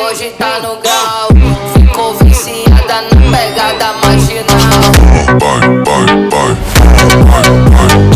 hoje tá no grau. Ficou viciada na pegada marginal. Vai, vai, vai, vai, vai.